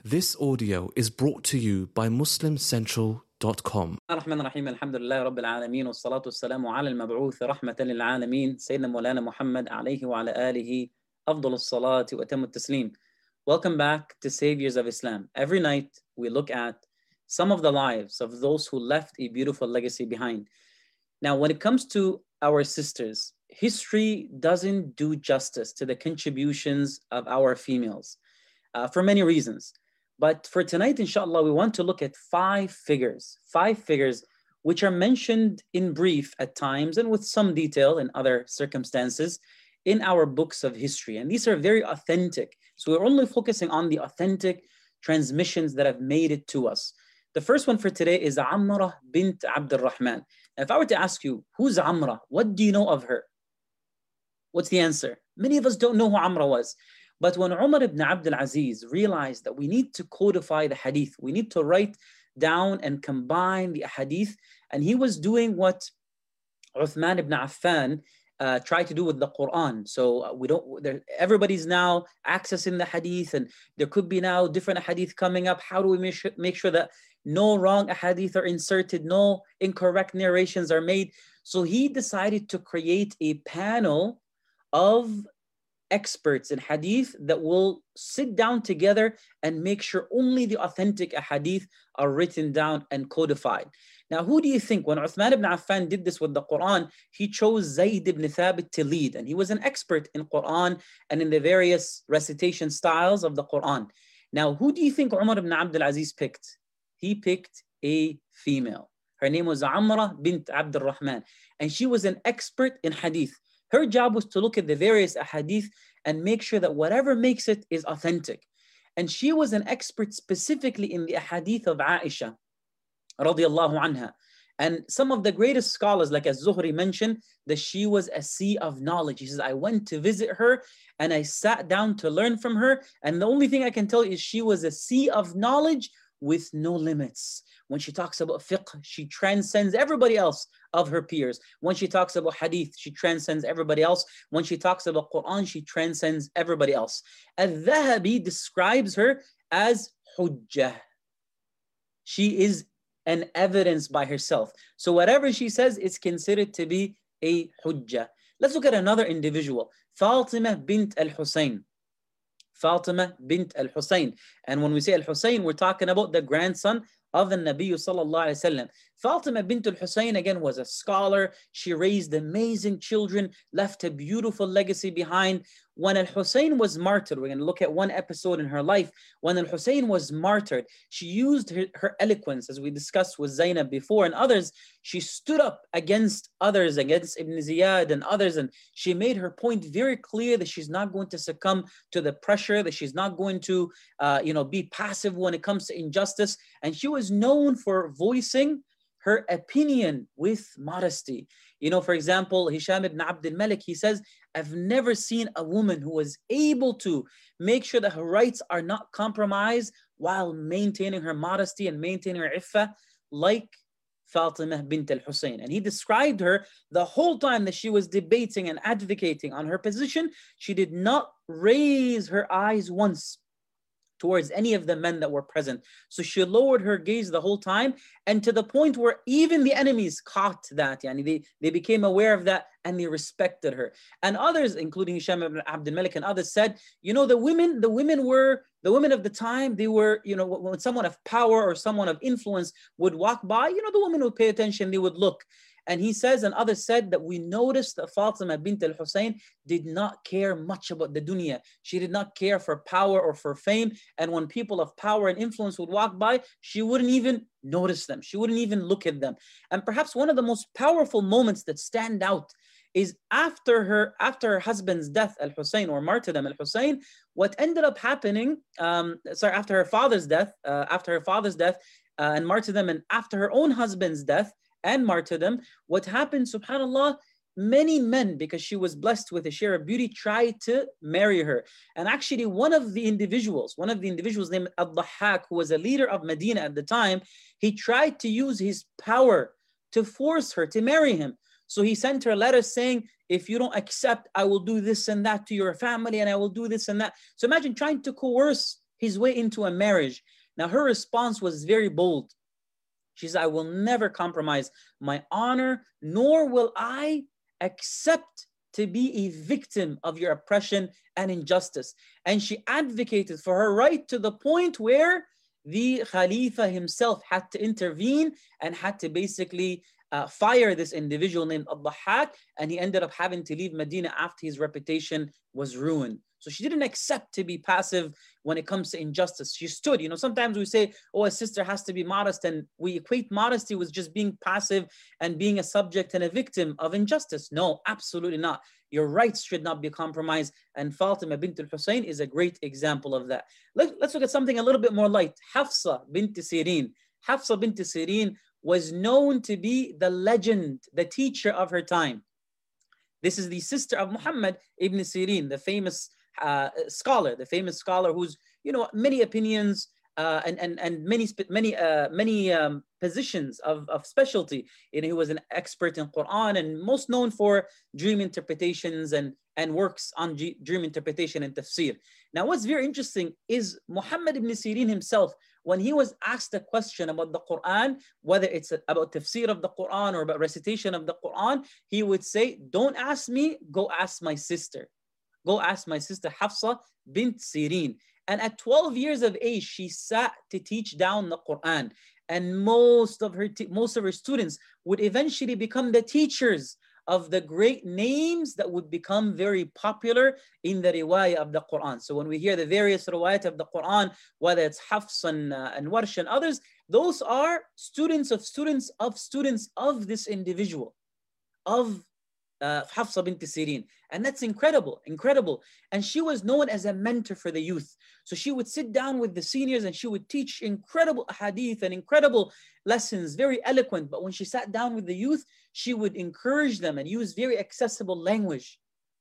This audio is brought to you by MuslimCentral.com. الرحمن الرحيم الحمد لله رب العالمين والصلاة والسلام على المبعوث رحمة للعالمين سيدنا مولانا محمد عليه وعلى آله أفضل الصلاة وأتم التسليم. Welcome back to Saviors of Islam. Every night we look at some of the lives of those who left a beautiful legacy behind. Now, when it comes to our sisters, history doesn't do justice to the contributions of our females for many reasons. But for tonight, inshallah, we want to look at five figures which are mentioned in brief at times and with some detail in other circumstances in our books of history. And these are very authentic. So we're only focusing on the authentic transmissions that have made it to us. The first one for today is Amra bint Abd al-Rahman. Now, if I were to ask you, who's Amra? What do you know of her? What's the answer? Many of us don't know who Amra was. But when Umar ibn Abdul Aziz realized that we need to codify the hadith, we need to write down and combine the hadith, and he was doing what Uthman ibn Affan tried to do with the Quran. So everybody's now accessing the hadith, and there could be now different hadith coming up. How do we make sure that no wrong hadith are inserted, no incorrect narrations are made? So he decided to create a panel of experts in hadith that will sit down together and make sure only the authentic hadith are written down and codified. Now, who do you think, when Uthman ibn Affan did this with the Quran, he chose Zayd ibn Thabit to lead, and he was an expert in Quran and in the various recitation styles of the Quran. Now, who do you think Umar ibn Abdul Aziz picked? He picked a female. Her name was Amra bint Abd al-Rahman, and she was an expert in hadith. Her job was to look at the various ahadith and make sure that whatever makes it is authentic. And she was an expert specifically in the ahadith of Aisha, radiallahu anha. And some of the greatest scholars, like Az-Zuhri mentioned, that she was a sea of knowledge. He says, I went to visit her and I sat down to learn from her. And the only thing I can tell you is she was a sea of knowledge with no limits. When she talks about fiqh, she transcends everybody else of her peers. When she talks about hadith, she transcends everybody else. When she talks about Quran, she transcends everybody else. Al-Dhahabi describes her as hujjah. She is an evidence by herself. So whatever she says is considered to be a hujjah. Let's look at another individual, Fatima bint al-Husayn. Fatima bint al-Husayn. And when we say al-Husayn, we're talking about the grandson of the Nabi sallallahu alayhi wa sallam. Fatima bint al-Husayn, again, was a scholar. She raised amazing children, left a beautiful legacy behind. When al-Husayn was martyred, we're going to look at one episode in her life. When al-Husayn was martyred, she used her eloquence, as we discussed with Zainab before and others. She stood up against others, against Ibn Ziyad and others, and she made her point very clear that she's not going to succumb to the pressure, that she's not going to be passive when it comes to injustice. And she was known for voicing her opinion with modesty. For example, Hisham ibn Abd al-Malik, he says, I've never seen a woman who was able to make sure that her rights are not compromised while maintaining her modesty and maintaining her iffah like Fatima bint al-Husayn. And he described her the whole time that she was debating and advocating on her position. She did not raise her eyes once towards any of the men that were present. So she lowered her gaze the whole time, and to the point where even the enemies caught that. They became aware of that and they respected her. And others, including Hisham ibn Abd al-Malik and others, said, the women of the time, they were, when someone of power or someone of influence would walk by, the women would pay attention, they would look. And he says, and others said, that we noticed that Fatima bint al-Husayn did not care much about the dunya. She did not care for power or for fame. And when people of power and influence would walk by, she wouldn't even notice them. She wouldn't even look at them. And perhaps one of the most powerful moments that stand out is after her husband's death, al-Husayn, or martyrdom, al-Husayn, what ended up happening, after her father's death, and martyrdom, and after her own husband's death and martyrdom, what happened, subhanAllah, many men, because she was blessed with a share of beauty, tried to marry her. And actually one of the individuals named Ad-Dhahhak, who was a leader of Medina at the time, he tried to use his power to force her to marry him. So he sent her letters saying, if you don't accept, I will do this and that to your family, and I will do this and that. So imagine trying to coerce his way into a marriage. Now her response was very bold. She said, I will never compromise my honor, nor will I accept to be a victim of your oppression and injustice. And she advocated for her right to the point where the Khalifa himself had to intervene and had to basically fire this individual named Ad-Dhahhak, and he ended up having to leave Medina after his reputation was ruined. So she didn't accept to be passive when it comes to injustice. She stood. You know, sometimes we say, oh, a sister has to be modest, and we equate modesty with just being passive and being a subject and a victim of injustice. No, absolutely not. Your rights should not be compromised. And Fatima bint al-Hussein is a great example of that. Let's look at something a little bit more light. Hafsa bint Sirin. Hafsa bint Sirin was known to be the legend, the teacher of her time. This is the sister of Muhammad ibn Sirin, the famous scholar, who's, you know, many opinions and many positions of specialty. You know, he was an expert in Quran and most known for dream interpretations and works on dream interpretation and tafsir. Now, what's very interesting is Muhammad ibn Sirin himself, when he was asked a question about the Quran, whether it's about tafsir of the Quran or about recitation of the Quran, he would say, don't ask me, go ask my sister. Go ask my sister Hafsa bint Sirin. And at 12 years of age, she sat to teach down the Quran. And most of her students would eventually become the teachers of the great names that would become very popular in the riwayah of the Quran. So when we hear the various riwayat of the Quran, whether it's Hafs and Warsh and others, those are students of this individual, of Hafsa bint Sirin. And that's incredible. And she was known as a mentor for the youth. So she would sit down with the seniors and she would teach incredible hadith and incredible lessons, very eloquent. But when she sat down with the youth, she would encourage them and use very accessible language.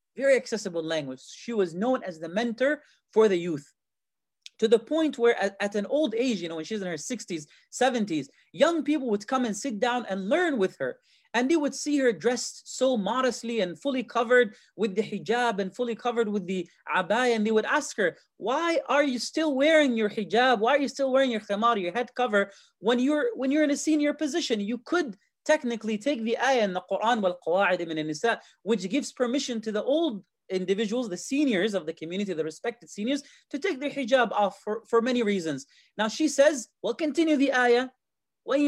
She was known as the mentor for the youth, to the point where at an old age, you know, when she's in her 60s, 70s, young people would come and sit down and learn with her. And they would see her dressed so modestly and fully covered with the hijab and fully covered with the abaya. And they would ask her, why are you still wearing your hijab? Why are you still wearing your khimar, your head cover, when you're in a senior position? You could technically take the ayah in the Quran, wal-qawa'id min an-nisa, which gives permission to the old individuals, the seniors of the community, the respected seniors, to take their hijab off for many reasons. Now she says, well, continue the ayah. And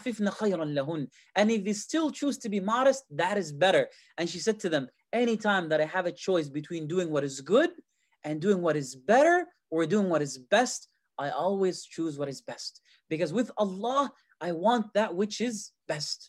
if they still choose to be modest, that is better. And she said to them, anytime that I have a choice between doing what is good and doing what is better or doing what is best, I always choose what is best. Because with Allah, I want that which is best.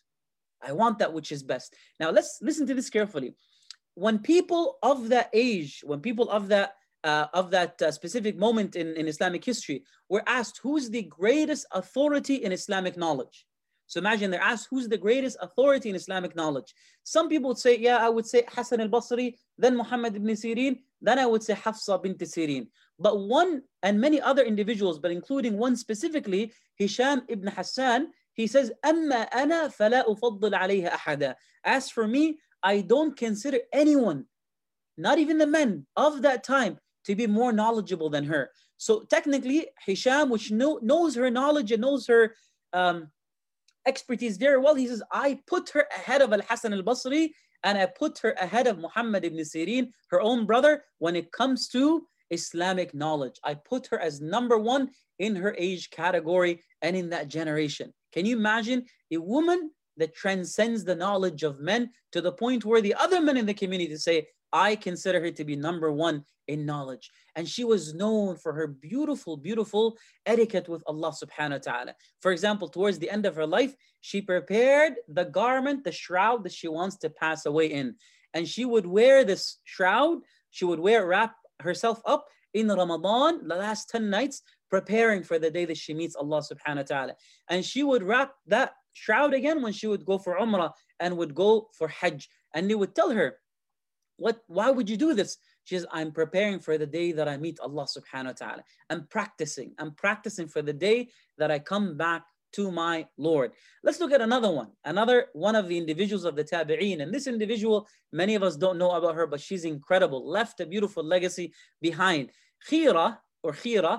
Now let's listen to this carefully. When people of that age, of that specific moment in Islamic history were asked, who's the greatest authority in Islamic knowledge? So imagine they're asked, who's the greatest authority in Islamic knowledge? Some people would say, yeah, I would say Hassan al-Basri, then Muhammad ibn Sirin, then I would say Hafsa bint Sirin. But one, and many other individuals, but including one specifically, Hisham ibn Hassan, he says, أَمَّا أَنَا فَلَا أُفَضِّلْ عَلَيْهَا أَحَدًا. As for me, I don't consider anyone, not even the men of that time, to be more knowledgeable than her. So technically, Hisham, which knows her knowledge and knows her expertise very well, he says, I put her ahead of Al-Hasan al-Basri, and I put her ahead of Muhammad ibn Sirin, her own brother, when it comes to Islamic knowledge. I put her as number one in her age category and in that generation. Can you imagine a woman that transcends the knowledge of men to the point where the other men in the community say, I consider her to be number one in knowledge. And she was known for her beautiful, beautiful etiquette with Allah subhanahu wa ta'ala. For example, towards the end of her life, she prepared the garment, the shroud that she wants to pass away in. And she would wear this shroud, wrap herself up in Ramadan, the last 10 nights, preparing for the day that she meets Allah subhanahu wa ta'ala. And she would wrap that shroud again when she would go for Umrah and would go for Hajj. And they would tell her, why would you do this? She says, I'm preparing for the day that I meet Allah subhanahu wa ta'ala. I'm practicing for the day that I come back to my Lord. Let's look at another one of the individuals of the Tabi'een. And this individual, many of us don't know about her, but she's incredible, left a beautiful legacy behind. Khira,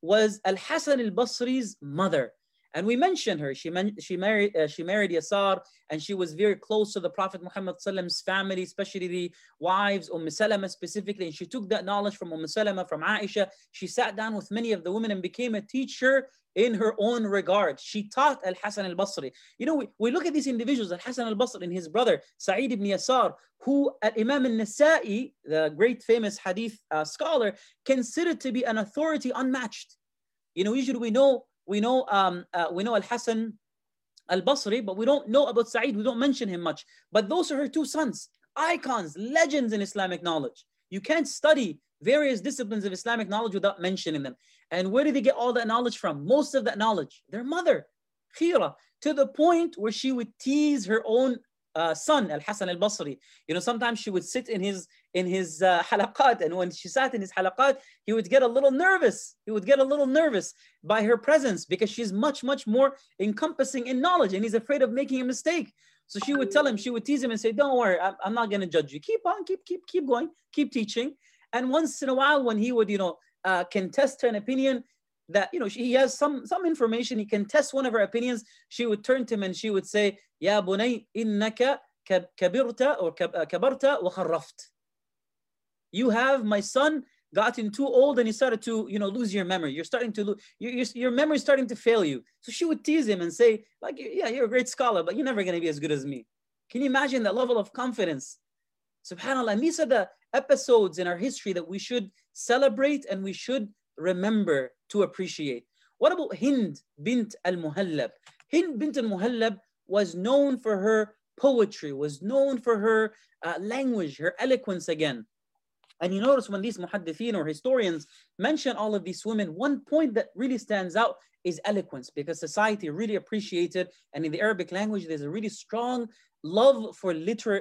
was Al-Hasan al-Basri's mother. And we mentioned her. She married Yasar, and she was very close to the Prophet Muhammad's family, especially the wives, Salama specifically. And she took that knowledge from Salama, from Aisha. She sat down with many of the women and became a teacher in her own regard. She taught Al-Hasan al-Basri. You know, we look at these individuals, Al-Hasan al-Basri and his brother, Sa'id ibn Yasar, who Imam al-Nasa'i, the great famous hadith scholar, considered to be an authority unmatched. You know, usually we know Al-Hasan al-Basri, but we don't know about Sa'id. We don't mention him much. But those are her two sons, icons, legends in Islamic knowledge. You can't study various disciplines of Islamic knowledge without mentioning them. And where did they get all that knowledge from? Most of that knowledge, their mother, Khira, to the point where she would tease her own son, Al-Hasan al-Basri. You know, sometimes she would sit in his halaqat, and when she sat in his halaqat, he would get a little nervous. He would get a little nervous by her presence because she's much, much more encompassing in knowledge, and he's afraid of making a mistake. So she would tell him, she would tease him and say, don't worry, I'm not going to judge you. Keep on, keep going, keep teaching. And once in a while, when he would, contest an opinion that, he has some information, he can test one of her opinions, she would turn to him and she would say, Ya bunay, innaka kabirta or kabarta wa kharraft. You have, my son, gotten too old and you started to, lose your memory. You're starting to lose, your memory is starting to fail you. So she would tease him and say, like, yeah, you're a great scholar, but you're never going to be as good as me. Can you imagine that level of confidence? SubhanAllah. And these are the episodes in our history that we should celebrate and we should remember to appreciate. What about Hind bint al-Muhallab? Hind bint al-Muhallab was known for her poetry, was known for her language, her eloquence again. And you notice when these muhaddithin or historians mention all of these women, one point that really stands out is eloquence, because society really appreciated, and in the Arabic language, there's a really strong love for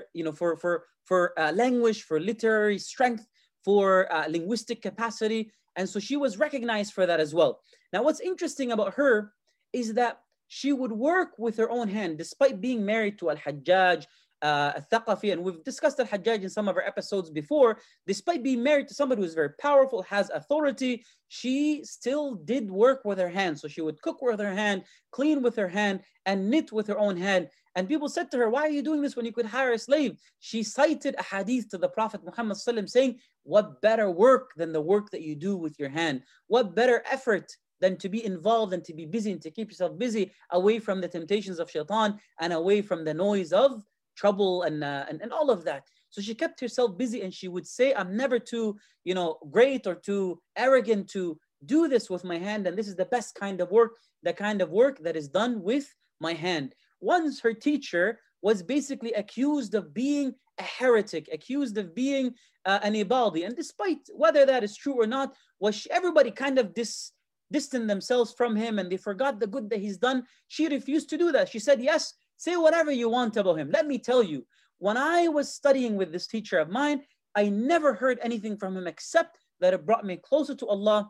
for language, for literary strength, for linguistic capacity. And so she was recognized for that as well. Now, what's interesting about her is that she would work with her own hand, despite being married to Al-Hajjaj, Al-Thaqafi, and we've discussed Al-Hajjaj in some of our episodes before. Despite being married to somebody who's very powerful, has authority, she still did work with her hand. So she would cook with her hand, clean with her hand, and knit with her own hand. And people said to her, why are you doing this when you could hire a slave? She cited a hadith to the Prophet Muhammad saying, what better work than the work that you do with your hand? What better effort than to be involved and to be busy and to keep yourself busy away from the temptations of shaitan and away from the noise of trouble and all of that. So she kept herself busy, and she would say, I'm never too, great or too arrogant to do this with my hand. And this is the best kind of work, the kind of work that is done with my hand. Once her teacher was basically accused of being a heretic, accused of being an ibadi. And despite whether that is true or not, everybody kind of distanced themselves from him and they forgot the good that he's done. She refused to do that. She said, yes, say whatever you want about him. Let me tell you, when I was studying with this teacher of mine, I never heard anything from him except that it brought me closer to Allah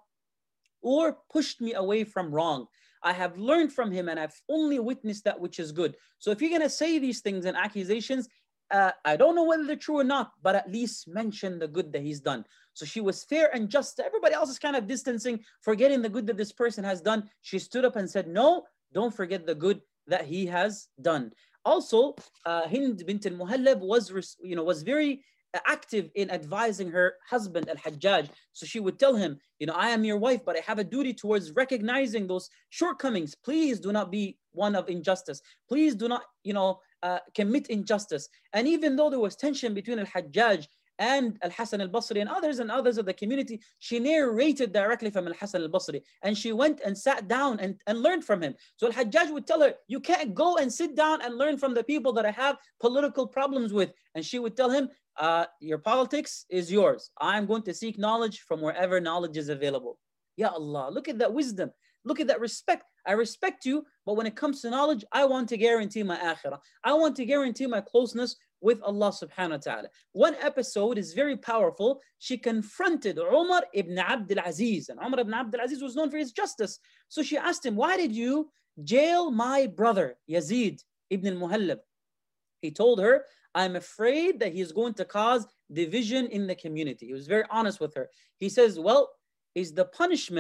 or pushed me away from wrong. I have learned from him and I've only witnessed that which is good. So if you're going to say these things and accusations, I don't know whether they're true or not, but at least mention the good that he's done. So she was fair and just. Everybody else is kind of distancing, forgetting the good that this person has done. She stood up and said, no, don't forget the good that he has done. Also, Hind bint al-Muhallab was very active in advising her husband Al-Hajjaj. So she would tell him, I am your wife, but I have a duty towards recognizing those shortcomings. Please do not be one of injustice. Please do not, commit injustice. And even though there was tension between Al-Hajjaj and Al-Hasan al-Basri and others of the community, she narrated directly from Al-Hasan al-Basri. And she went and sat down and learned from him. So Al-Hajjaj would tell her, you can't go and sit down and learn from the people that I have political problems with. And she would tell him, your politics is yours. I'm going to seek knowledge from wherever knowledge is available. Ya Allah, look at that wisdom. Look at that respect. I respect you, but when it comes to knowledge, I want to guarantee my akhirah. I want to guarantee my closeness with Allah subhanahu wa ta'ala. One episode is very powerful. She confronted Umar ibn Abdul Aziz, and Umar ibn Abdul Aziz was known for his justice. So she asked him, why did you jail my brother Yazid ibn al-Muhallab? He told her, I'm afraid that he is going to cause division in the community. He was very honest with her. He says, well, is the punishment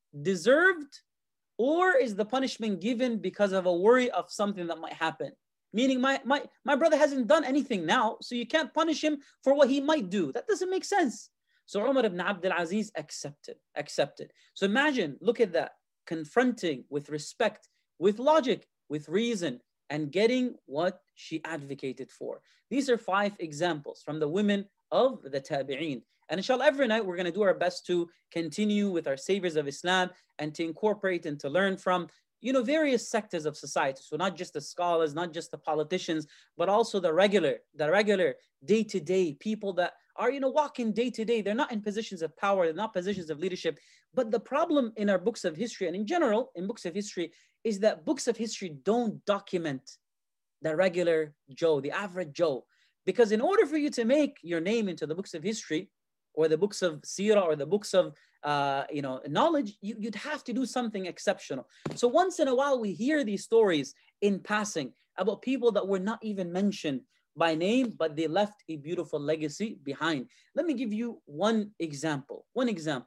deserved, or is the punishment given because of a worry of something that might happen? Meaning my brother hasn't done anything now, so you can't punish him for what he might do. That doesn't make sense. So Umar ibn Abdul Aziz accepted. So imagine, look at that, confronting with respect, with logic, with reason, and getting what she advocated for. These are 5 examples from the women of the Tabi'een. And inshallah, every night we're going to do our best to continue with our saviors of Islam and to incorporate and to learn from, various sectors of society. So not just the scholars, not just the politicians, but also the regular day-to-day people that are, walking day-to-day. They're not in positions of power. They're not positions of leadership. But the problem in our books of history, and in general, in books of history, is that books of history don't document the regular Joe, the average Joe. Because in order for you to make your name into the books of history, or the books of seerah, or the books of knowledge, you'd have to do something exceptional. So once in a while, we hear these stories in passing about people that were not even mentioned by name, but they left a beautiful legacy behind. Let me give you one example. One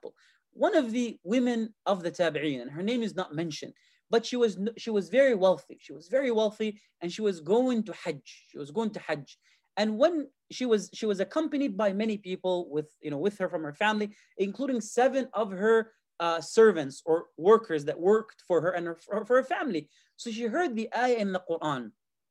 of the women of the Tabi'een, and her name is not mentioned, but she was very wealthy. She was very wealthy, and she was going to Hajj. And when she was accompanied by many people with her from her family, including 7 of her servants or workers that worked for her and for her family. So she heard the ayah in the Quran,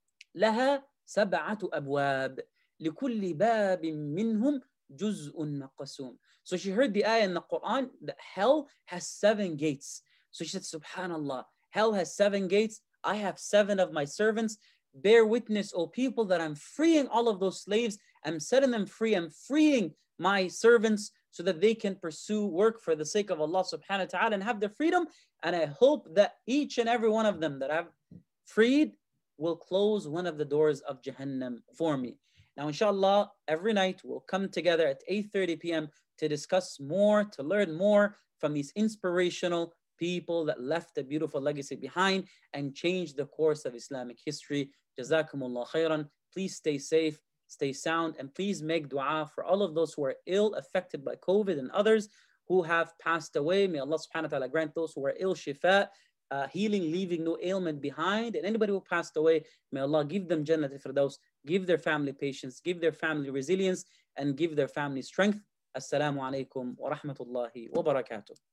لها 7 أبواب لكل باب منهم جزء مقسوم. So she heard the ayah in the Quran that hell has 7 gates. So she said, Subhanallah, hell has 7 gates. I have 7 of my servants. Bear witness, O people, that I'm freeing all of those slaves. I'm setting them free. I'm freeing my servants so that they can pursue work for the sake of Allah subhanahu wa ta'ala and have their freedom. And I hope that each and every one of them that I've freed will close one of the doors of Jahannam for me. Now, inshallah, every night we'll come together at 8:30 p.m. to discuss more, to learn more from these inspirational people that left a beautiful legacy behind and changed the course of Islamic history. Jazakumullah khairan. Please stay safe, stay sound, and please make dua for all of those who are ill, affected by COVID, and others who have passed away. May Allah subhanahu wa ta'ala grant those who are ill shifa, healing, leaving no ailment behind. And anybody who passed away, may Allah give them Jannat al-Firdaus, give their family patience, give their family resilience, and give their family strength. Assalamu alaikum wa rahmatullahi wa barakatuh.